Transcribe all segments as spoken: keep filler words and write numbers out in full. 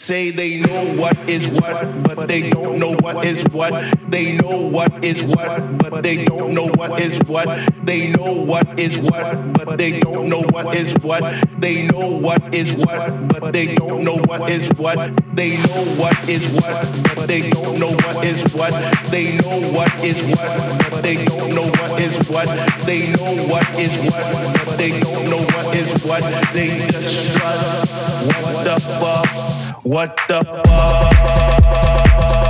Say they know what is what, but they don't know what is what. They know what is what, but they don't know what is what. They know what is what, but they don't know what is what. They know what is what, but they don't know what is what. They know what is what, but they don't know what is what. They know what is what, but they don't know what is what. They know what is what, but they don't know what is what. They just strut. What the fuck? What the fuck?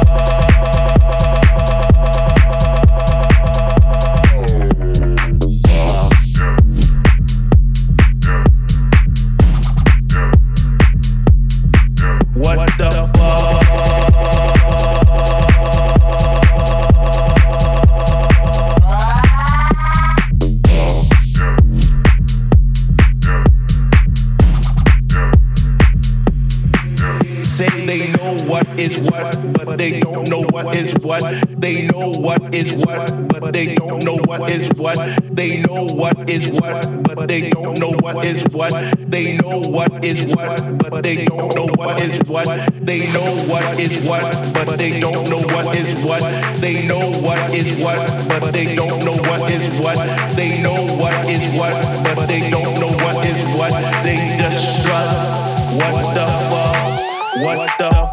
Is what, but they don't know what is what. They know what is what, but they don't know what is what. They know what is what, but they don't know what is what. They know what is what, but they don't know what is what. They know what is what, but they don't know what is what. They know what is what, but they don't know what is what. They know what is what, but they don't know what is what. They just strut. What the fuck? What the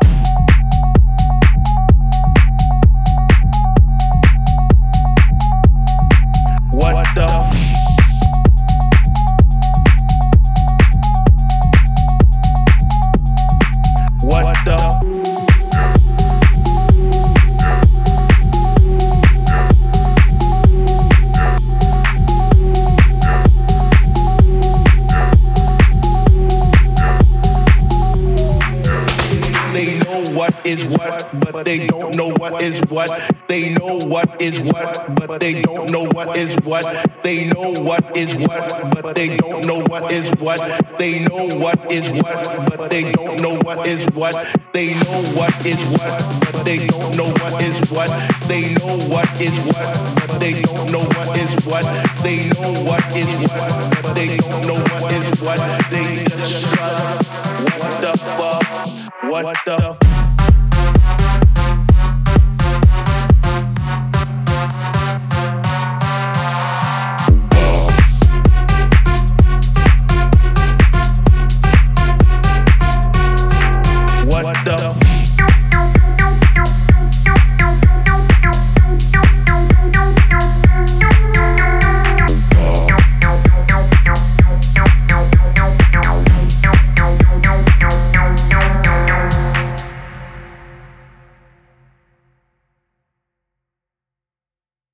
is what, but they don't know what is what. They know what is what, but they don't know what is what. They know what is what, but they don't know what is what. They know what is what, but they don't know what is what. They know what is what, but they don't know what is what. They know what is what, but they don't know what is what. They know what is what, but they don't know what is what. They just strut. What the fuck? What the